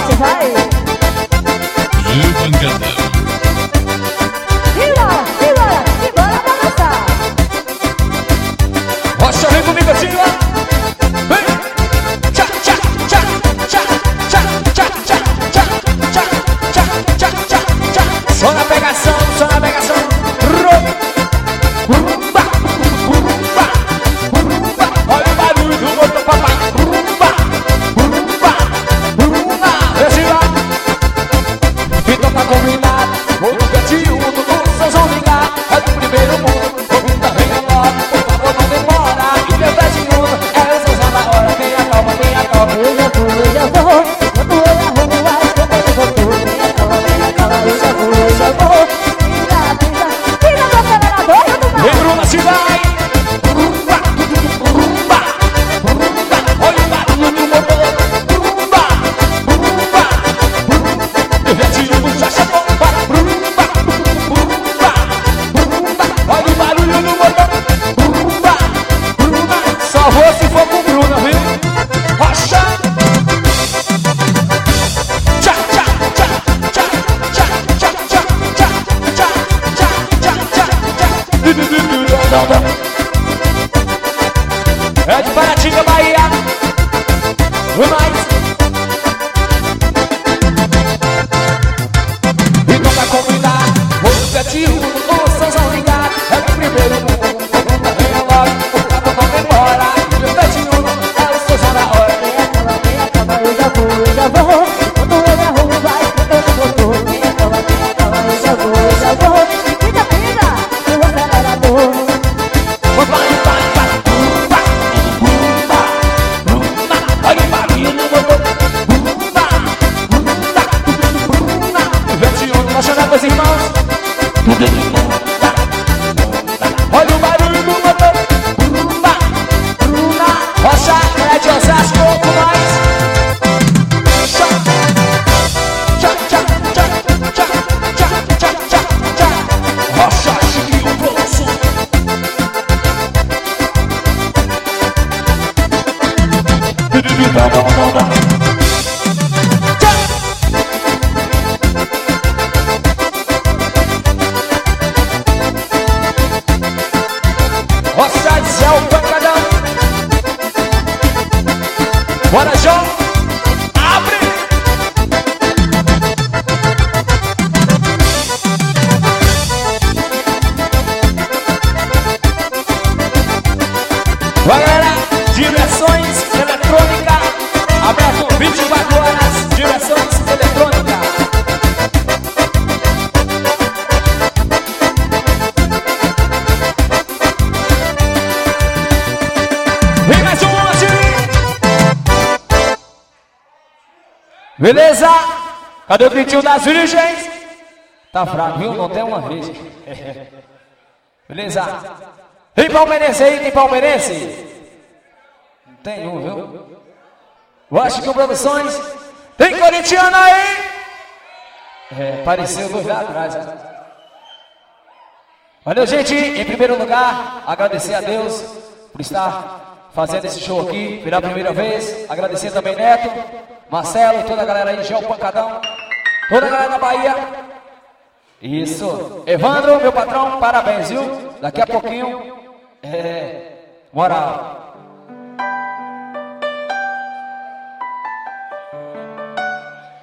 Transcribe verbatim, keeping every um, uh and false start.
forte, vai. E o pancadão. Simbora, simbora, simbora balançar. Rocha, vem comigo, Silva. Vem. Tchá, tchá, tchá, tchá, tchá, tchá, tchá, tchá, tchá, tchá, tchá, tchá, tchá. Só na pegação, só na pegação. Rumba, rumba, rumba. Olha o barulho do motor, papai. Rumba, rumba, rumba. Desce lá. Então tá combinado. Vou no cantinho do São João ligar. É do primeiro mundo. Convida, vem agora. Por favor, não demora. E meu pé de mundo é o São João da hora. Vem a calma, vem a calma. Eu já vou, eu já vou. Enquanto eu arrumo as roupas do motor. Vem a calma, vem a calma. Eu já vou, eu já vou. Tira, tira, tira do acelerador, tudo mais. Vem, Bruna, se vai. Rumba, rumba, rumba. Olha o barulho do motor. Rumba, rumba, rumba. Eu já te amo, já chamou. Para, rumba, rumba, rumba. Olha o barulho do motor. Rumba, rumba. Só vou se for com Bruna, viu? Rocha. Tchá, tchá, tchá, tchá, tchá, tchá, tchá, tchá, tchá, tchá, tchá, tchá, tchá. Du, du, du, du, du, du, du. É de Paratinga, Bahia. O mais. Então pra convidar, vou no cantinho, o São João ligar. É do primeiro mundo, convida, vem logo. O cabo não demora. E meu cantinho é o São João da hora. Vem a calma, vem a calma. Eu já vou, eu já vou. Enquanto eu arrumo as roupas do motor. Vem a calma, vem a calma. Eu já vou, eu já vou. E tira, tira do acelerador. Vai, vai, vai. Rumba, rumba, rumba. Olha o barulho no motor. Rumba, rumba, rumba. Vem de ouro, vai chorar com os irmãos. Olha o barulho do motor. Rumba, rumba. Rocha, é de Osasco, com mais. Tchá, tchá, tchá, tchá, tchá, tchá, tchá, tchá, tchá. Rocha, Chiquinho, produção. Roça de Zé, o pancadão. Bora, João. Abre. Vai, galera. Diversões eletrônica. Aberto vinte e quatro horas. Diversões eletrônica. Vem mais um monte. Beleza? Cadê o gritinho das virgens? Tá fraco, viu? Não tem uma vez. Beleza? Tem palmeirense aí? Tem palmeirense? Não tem um, viu? Washington Produções. Tem corintiano aí? É, apareceu dois lá atrás. Né? Valeu, gente. Em primeiro lugar, agradecer a Deus por estar fazendo esse show aqui pela primeira vez. Agradecer também Neto, Marcelo, toda a galera aí, Gel Pancadão, toda a galera da Bahia. Isso. Evandro, meu patrão, parabéns, viu? Daqui a pouquinho, é, moral.